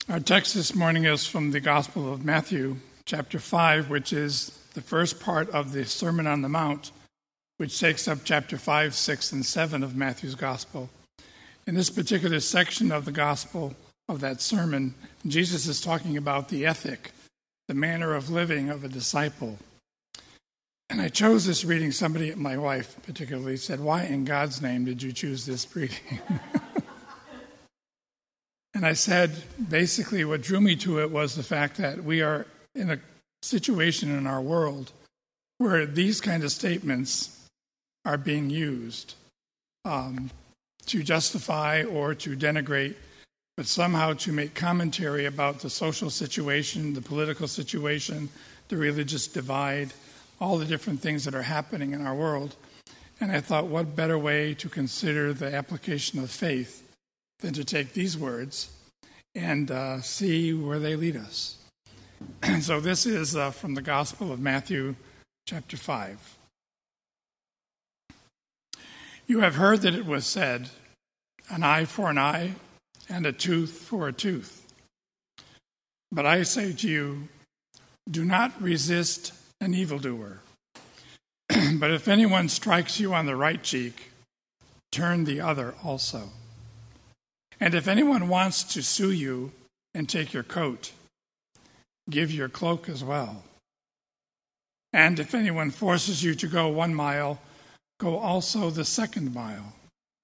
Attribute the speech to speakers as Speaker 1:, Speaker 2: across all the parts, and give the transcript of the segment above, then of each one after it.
Speaker 1: Our text this morning is from the Gospel of Matthew, chapter 5, which is the first part of the Sermon on the Mount, which takes up chapter 5, 6, and 7 of Matthew's Gospel. In this particular section of the Gospel of that sermon, Jesus is talking about the ethic, the manner of living of a disciple. And I chose this reading. Somebody, my wife particularly, said, "Why in God's name did you choose this reading?" And I said, basically what drew me to it was the fact that we are in a situation in our world where these kind of statements are being used to justify or to denigrate, but somehow to make commentary about the social situation, the political situation, the religious divide, all the different things that are happening in our world. And I thought, what better way to consider the application of faith than to take these words and see where they lead us. So this is from the Gospel of Matthew, chapter 5. You have heard that it was said, an eye for an eye and a tooth for a tooth. But I say to you, do not resist an evildoer. But if anyone strikes you on the right cheek, turn the other also. And if anyone wants to sue you and take your coat, give your cloak as well. And if anyone forces you to go 1 mile, go also the 2nd mile.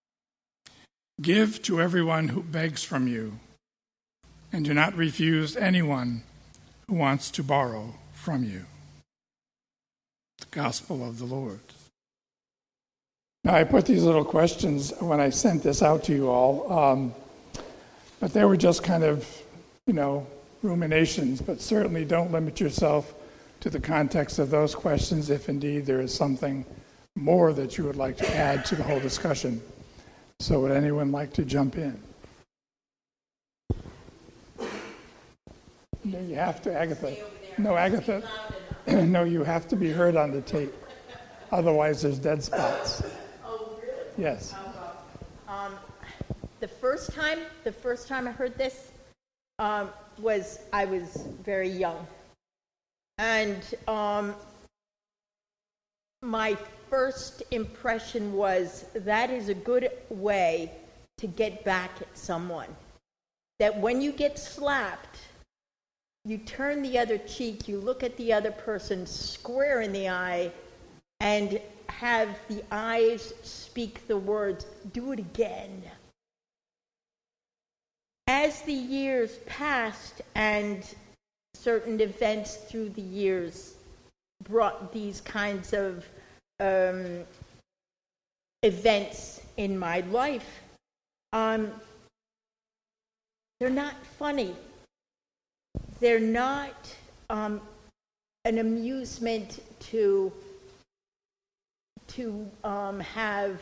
Speaker 1: Give to everyone who begs from you, and do not refuse anyone who wants to borrow from you. The Gospel of the Lord. Now, I put these little questions when I sent this out to you all, but they were just kind of, ruminations, but certainly don't limit yourself to the context of those questions if indeed there is something more that you would like to add to the whole discussion. So would anyone like to jump in? No, you have to, Agatha. No, Agatha. No, you have to be heard on the tape. Otherwise, there's dead spots.
Speaker 2: Oh, really?
Speaker 1: Yes.
Speaker 2: The first time I heard this was I was very young, and my first impression was that is a good way to get back at someone. That when you get slapped, you turn the other cheek, you look at the other person square in the eye, and have the eyes speak the words, "Do it again." As the years passed and certain events through the years brought these kinds of events in my life, they're not funny. They're not an amusement to have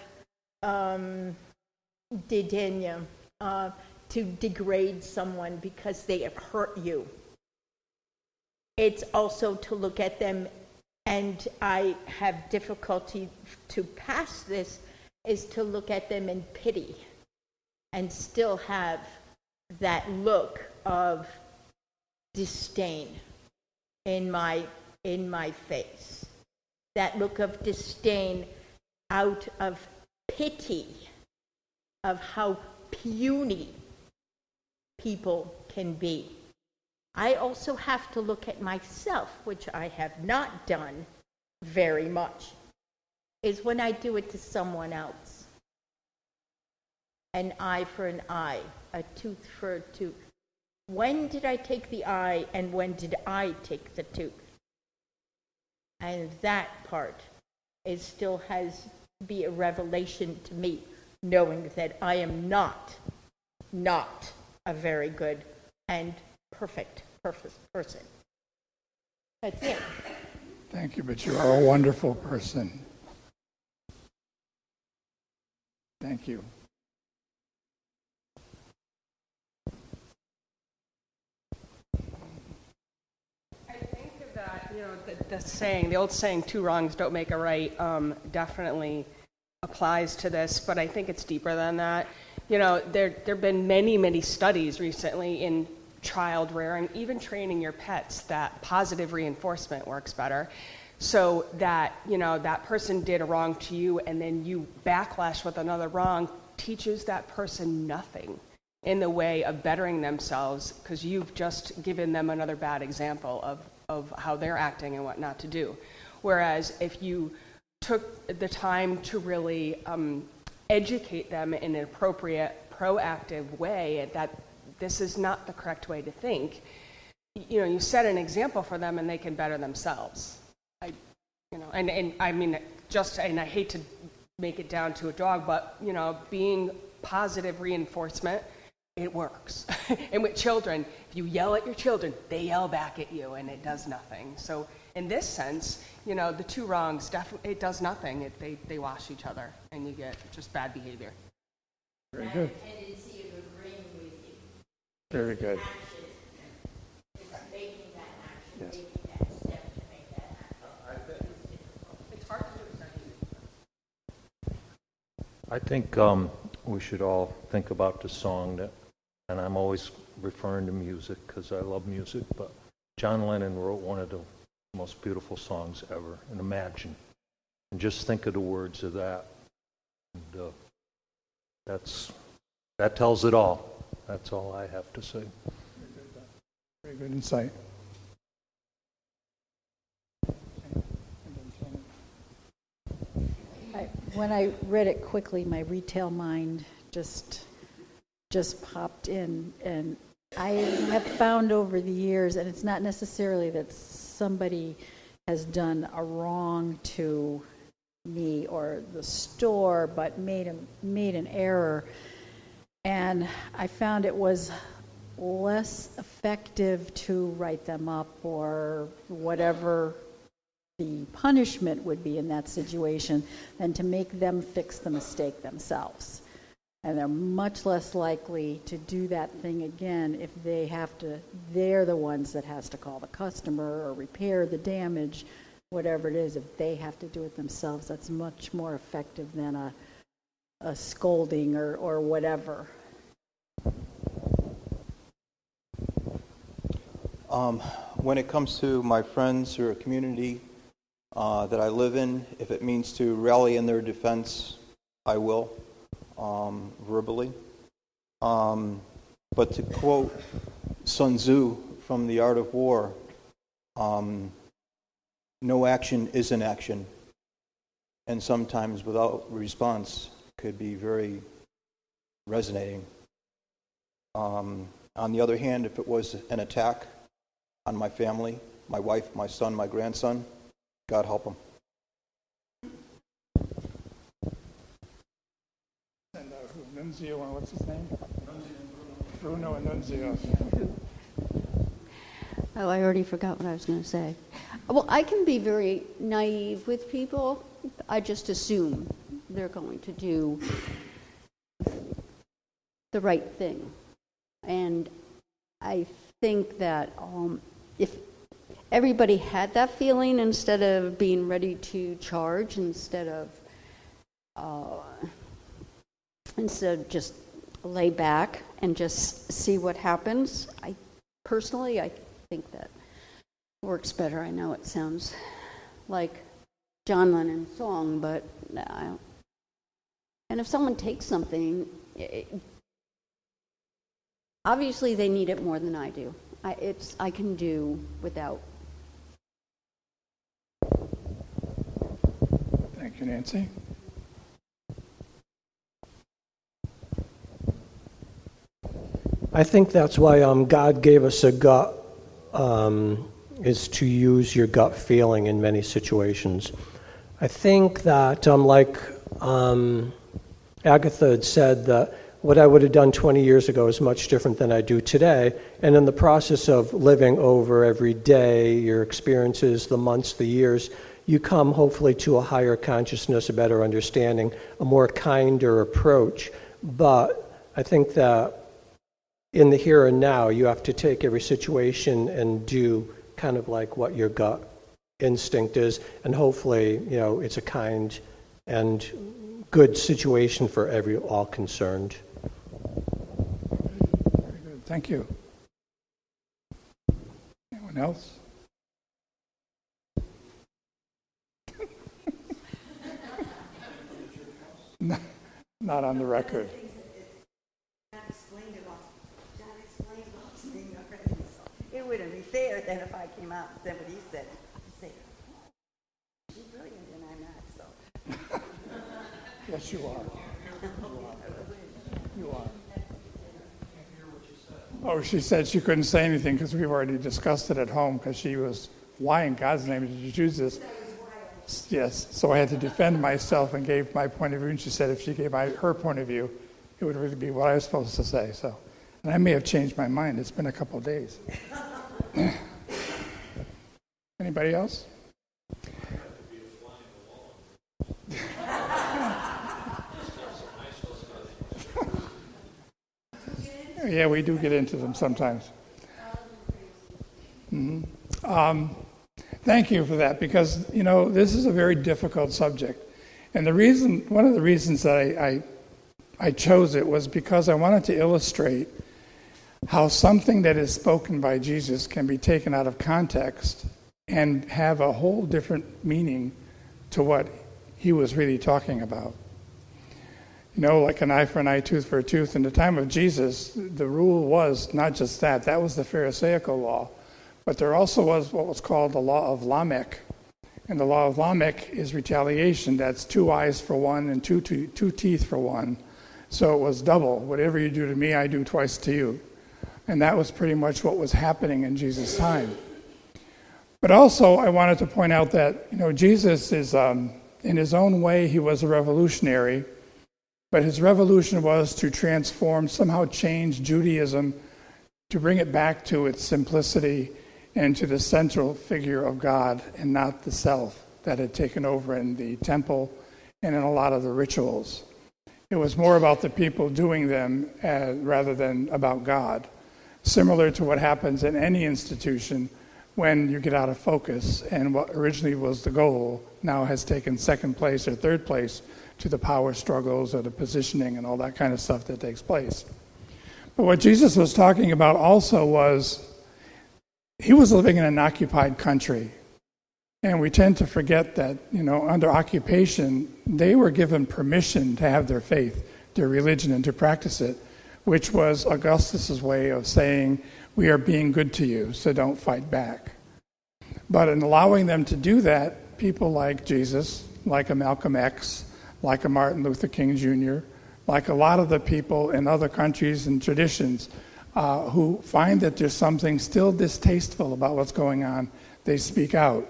Speaker 2: dédain, to degrade someone because they have hurt you. It's also to look at them, and I have difficulty to pass this, is to look at them in pity and still have that look of disdain in my face. That look of disdain out of pity of how puny people can be. I also have to look at myself, which I have not done very much, is when I do it to someone else. An eye for an eye, a tooth for a tooth. When did I take the eye and when did I take the tooth? And that part still has to be a revelation to me, knowing that I am not a very good and perfect person. That's it.
Speaker 1: Thank you, but you are a wonderful person. Thank you.
Speaker 3: I think that, the old saying, 2 wrongs don't make a right, definitely applies to this, but I think it's deeper than that. There have been many, many studies recently in child rearing, even training your pets, that positive reinforcement works better. So that, that person did a wrong to you and then you backlash with another wrong teaches that person nothing in the way of bettering themselves, because you've just given them another bad example of how they're acting and what not to do. Whereas if you took the time to really educate them in an appropriate, proactive way that this is not the correct way to think, you set an example for them and they can better themselves. I hate to make it down to a dog, but, being positive reinforcement, it works. And with children, if you yell at your children, they yell back at you and it does nothing. So in this sense, the two wrongs, it does nothing. They wash each other and you get just bad behavior.
Speaker 1: Very good.
Speaker 2: Tendency of agreeing with you.
Speaker 1: Very good.
Speaker 2: It's making that action,
Speaker 1: Yes.
Speaker 2: making that step to make that happen.
Speaker 3: It's hard to do.
Speaker 4: I think we should all think about the song and I'm always referring to music because I love music, but John Lennon wrote one of the most beautiful songs ever, and Imagine. And just think of the words of that. And that tells it all. That's all I have to say.
Speaker 1: Very good insight.
Speaker 5: When I read it quickly, my retail mind just popped in, and I have found over the years, and it's not necessarily that somebody has done a wrong to me or the store, but made an error, and I found it was less effective to write them up or whatever the punishment would be in that situation than to make them fix the mistake themselves. And they're much less likely to do that thing again if they're the ones that has to call the customer or repair the damage, whatever it is. If they have to do it themselves, that's much more effective than a scolding or whatever.
Speaker 6: When it comes to my friends or a community that I live in, if it means to rally in their defense, I will, verbally. But to quote Sun Tzu from The Art of War, no action is an action, and sometimes without response could be very resonating. On the other hand, if it was an attack on my family, my wife, my son, my grandson, God help them.
Speaker 1: And Nunzio, what's his name? Bruno Annunzio.
Speaker 7: Oh, I already forgot what I was going to say. Well, I can be very naive with people. I just assume they're going to do the right thing. And I think that if everybody had that feeling, instead of being ready to charge, instead of just lay back and just see what happens, I think that works better. I know it sounds like John Lennon's song, but I don't. And if someone takes something, obviously they need it more than I do. I can do without.
Speaker 1: Thank you, Nancy.
Speaker 8: I think that's why God gave us a gut, is to use your gut feeling in many situations. I think that, like Agatha had said, that what I would have done 20 years ago is much different than I do today. And in the process of living over every day, your experiences, the months, the years, you come hopefully to a higher consciousness, a better understanding, a more kinder approach. But I think that in the here and now, you have to take every situation and do kind of like what your gut instinct is, and hopefully, it's a kind and good situation for all concerned.
Speaker 1: Very good. Thank you. Anyone else? Not on the record.
Speaker 9: It wouldn't be fair then if I came out and said what he said. Say, she's brilliant and I'm not, so.
Speaker 1: Yes, you are. You are. Oh, she said she couldn't say anything because we've already discussed it at home because she was, why in God's name did you choose this? Yes, so I had to defend myself and gave my point of view, and she said if she gave her point of view, it would really be what I was supposed to say. So, and I may have changed my mind. It's been a couple of days. Anybody else? Yeah, we do get into them sometimes. Mm-hmm. Thank you for that, because, this is a very difficult subject. And one of the reasons that I chose it was because I wanted to illustrate how something that is spoken by Jesus can be taken out of context and have a whole different meaning to what he was really talking about. Like an eye for an eye, tooth for a tooth. In the time of Jesus, the rule was not just that. That was the Pharisaical law. But there also was what was called the law of Lamech. And the law of Lamech is retaliation. That's 2 eyes for one and two teeth for one. So it was double. Whatever you do to me, I do twice to you. And that was pretty much what was happening in Jesus' time. But also, I wanted to point out that, Jesus is, in his own way, he was a revolutionary. But his revolution was to transform, somehow change Judaism, to bring it back to its simplicity and to the central figure of God and not the self that had taken over in the temple and in a lot of the rituals. It was more about the people doing them rather than about God. Similar to what happens in any institution when you get out of focus and what originally was the goal now has taken second place or third place to the power struggles or the positioning and all that kind of stuff that takes place. But what Jesus was talking about also was he was living in an occupied country. And we tend to forget that, under occupation, they were given permission to have their faith, their religion, and to practice it, which was Augustus's way of saying, we are being good to you, so don't fight back. But in allowing them to do that, people like Jesus, like a Malcolm X, like a Martin Luther King Jr., like a lot of the people in other countries and traditions who find that there's something still distasteful about what's going on, they speak out.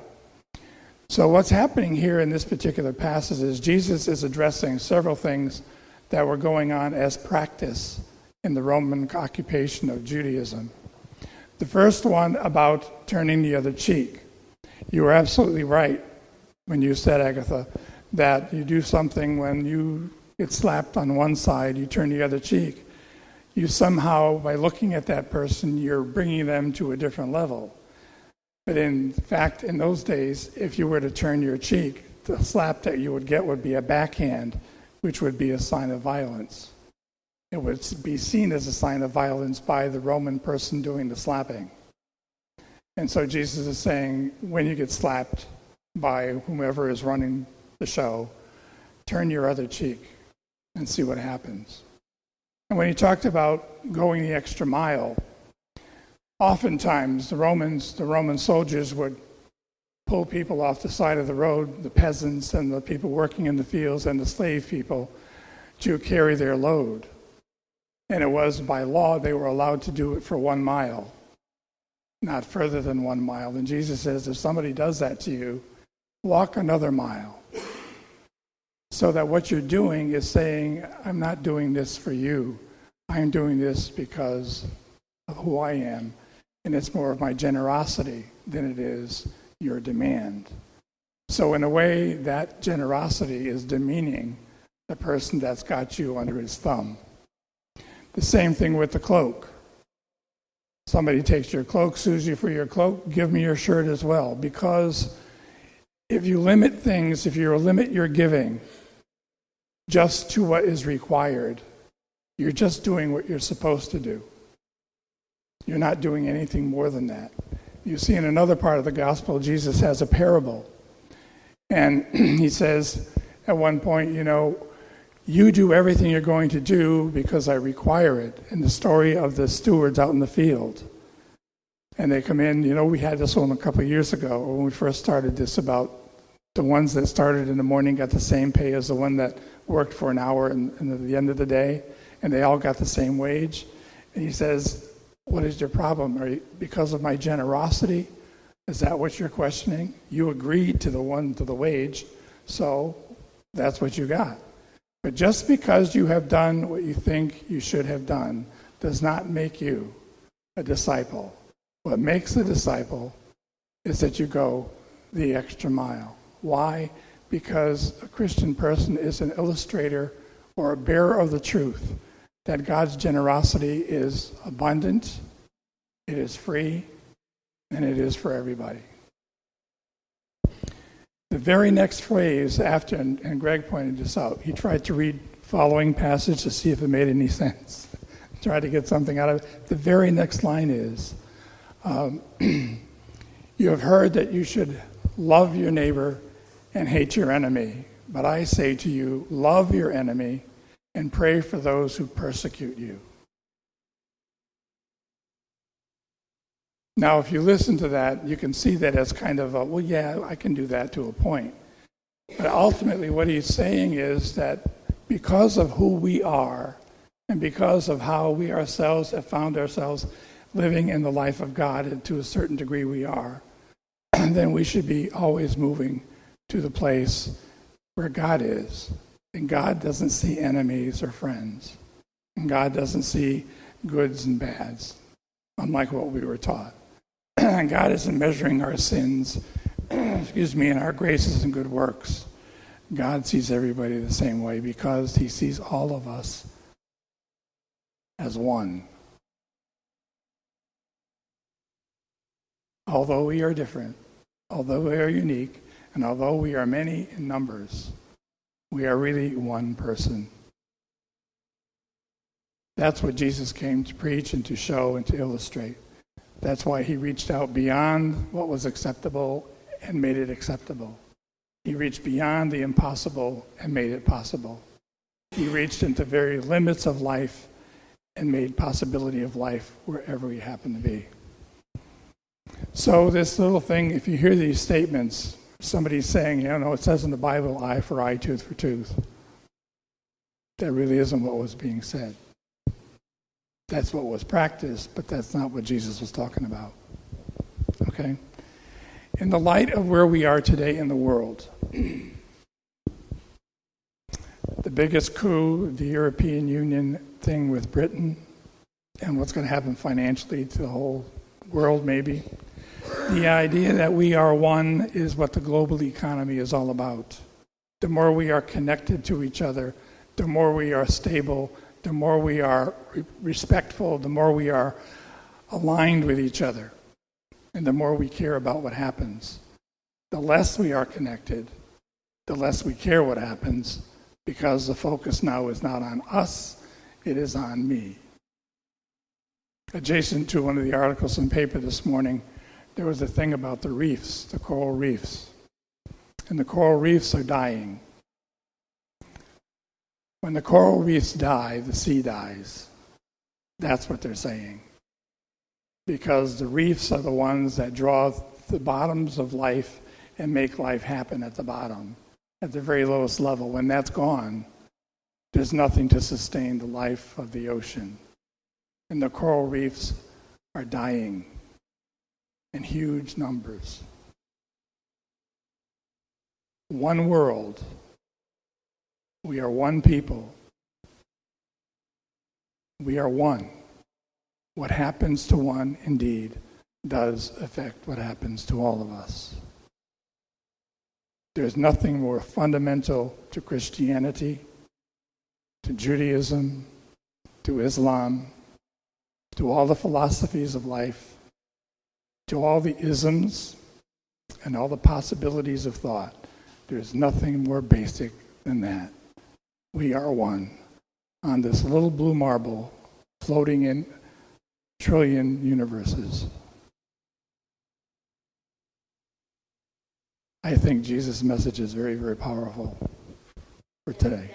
Speaker 1: So what's happening here in this particular passage is Jesus is addressing several things that were going on as practice in the Roman occupation of Judaism. The first one about turning the other cheek. You were absolutely right when you said, Agatha, that you do something when you get slapped on one side, you turn the other cheek. You somehow, by looking at that person, you're bringing them to a different level. But in fact, in those days, if you were to turn your cheek, the slap that you would get would be a backhand, which would be a sign of violence. It would be seen as a sign of violence by the Roman person doing the slapping. And so Jesus is saying, when you get slapped by whomever is running the show, turn your other cheek and see what happens. And when he talked about going the extra mile, oftentimes the Roman soldiers would pull people off the side of the road, the peasants and the people working in the fields and the slave people, to carry their load. And it was by law they were allowed to do it for 1 mile, not further than 1 mile. And Jesus says, if somebody does that to you, walk another mile. So that what you're doing is saying, I'm not doing this for you. I'm doing this because of who I am. And it's more of my generosity than it is your demand. So in a way, that generosity is demeaning the person that's got you under his thumb. The same thing with the cloak. Somebody takes your cloak, sues you for your cloak, give me your shirt as well. Because if you limit things, if you limit your giving just to what is required, you're just doing what you're supposed to do. You're not doing anything more than that. You see, in another part of the gospel, Jesus has a parable. And he says at one point, you do everything you're going to do because I require it. In the story of the stewards out in the field. And they come in, we had this one a couple of years ago when we first started this, about the ones that started in the morning got the same pay as the one that worked for an hour and at the end of the day, and they all got the same wage. And he says, what is your problem? Because of my generosity? Is that what you're questioning? You agreed to the wage, so that's what you got. But just because you have done what you think you should have done does not make you a disciple. What makes a disciple is that you go the extra mile. Why? Because a Christian person is an illustrator or a bearer of the truth that God's generosity is abundant, it is free, and it is for everybody. The very next phrase after, and Greg pointed this out, he tried to read following passage to see if it made any sense. Tried to get something out of it. The very next line is, you have heard that you should love your neighbor and hate your enemy. But I say to you, love your enemy and pray for those who persecute you. Now, if you listen to that, you can see that as kind of I can do that to a point. But ultimately what he's saying is that because of who we are and because of how we ourselves have found ourselves living in the life of God, and to a certain degree we are, then we should be always moving to the place where God is. And God doesn't see enemies or friends. And God doesn't see goods and bads, unlike what we were taught. God isn't measuring our sins, and our graces and good works. God sees everybody the same way because he sees all of us as one. Although we are different, although we are unique, and although we are many in numbers, we are really one person. That's what Jesus came to preach and to show and to illustrate. That's why he reached out beyond what was acceptable and made it acceptable. He reached beyond the impossible and made it possible. He reached into very limits of life and made possibility of life wherever we happen to be. So this little thing, if you hear these statements, somebody's saying, it says in the Bible, eye for eye, tooth for tooth. That really isn't what was being said. That's what was practiced, but that's not what Jesus was talking about. Okay? In the light of where we are today in the world, the biggest coup, the European Union thing with Britain, and what's going to happen financially to the whole world maybe, the idea that we are one is what the global economy is all about. The more we are connected to each other, the more we are stable, the more we are respectful, the more we are aligned with each other, and the more we care about what happens. The less we are connected, the less we care what happens, because the focus now is not on us, it is on me. Adjacent to one of the articles in the paper this morning, there was a thing about the reefs, the coral reefs. And the coral reefs are dying. When the coral reefs die, the sea dies. That's what they're saying. Because the reefs are the ones that draw the bottoms of life and make life happen at the bottom, at the very lowest level. When that's gone, there's nothing to sustain the life of the ocean. And the coral reefs are dying in huge numbers. One world. We are one people. We are one. What happens to one, indeed, does affect what happens to all of us. There's nothing more fundamental to Christianity, to Judaism, to Islam, to all the philosophies of life, to all the isms and all the possibilities of thought. There's nothing more basic than that. We are one on this little blue marble floating in trillion universes. I think Jesus' message is very, very powerful for today.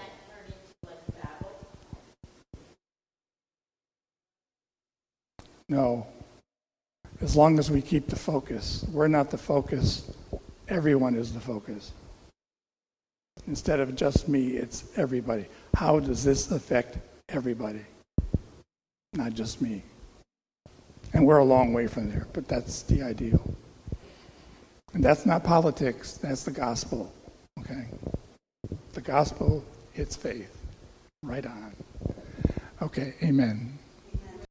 Speaker 1: No. As long as we keep the focus. We're not the focus. Everyone is the focus. Instead of just me, it's everybody. How does this affect everybody? Not just me. And we're a long way from there, but that's the ideal. And that's not politics, that's the gospel. Okay? The gospel, it's faith. Right on. Okay, amen.